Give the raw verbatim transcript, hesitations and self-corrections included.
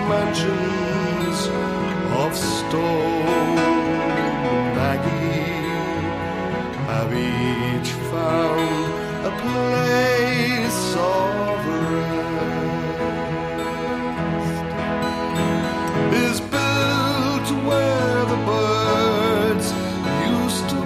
mansions of stone, Maggie, have each found a place of